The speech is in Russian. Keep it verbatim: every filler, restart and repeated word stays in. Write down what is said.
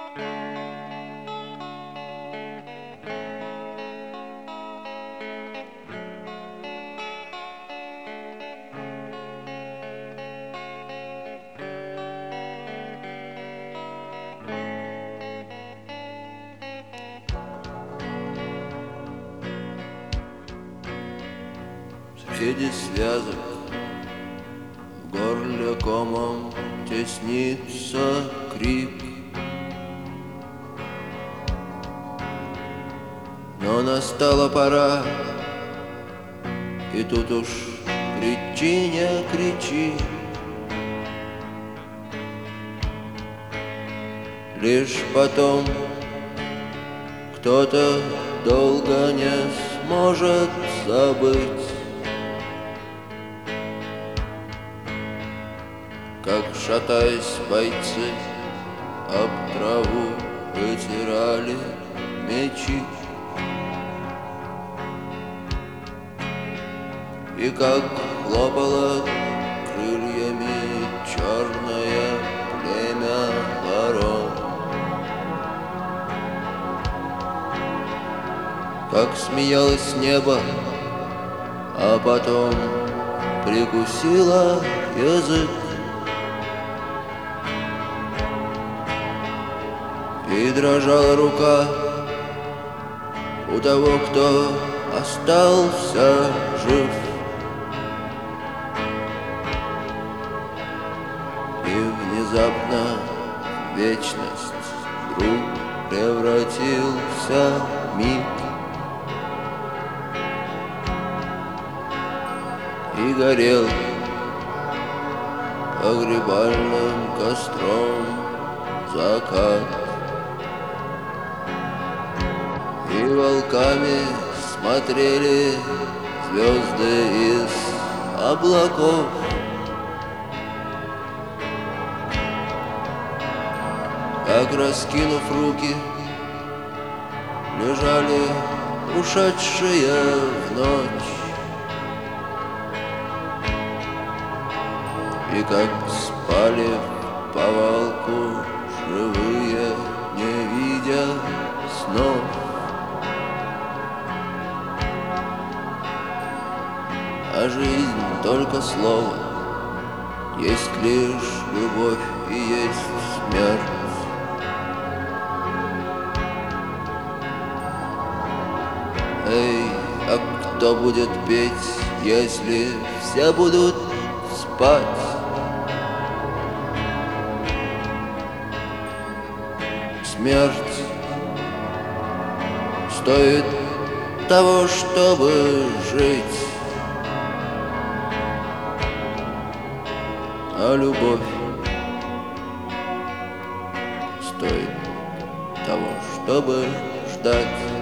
Среди связок в горле комом теснится крик, но настала пора, и тут уж кричи, не кричи. Лишь потом кто-то долго не сможет забыть, как, шатаясь, бойцы об траву вытирали мечи, и как хлопало крыльями черное племя ворон, как смеялось небо, а потом прикусило язык, и дрожала рука у того, кто остался жив. И внезапно вечность вдруг превратился миг, и горел погребальным костром закат. И волками смотрели звезды из облаков, как, раскинув руки, лежали ушедшие в ночь, и как спали в повалку живые, не видя снов. А жизнь только слово, есть лишь любовь и есть смерть. Эй, а кто будет петь, если все будут спать? Смерть стоит того, чтобы жить, а любовь стоит того, чтобы ждать.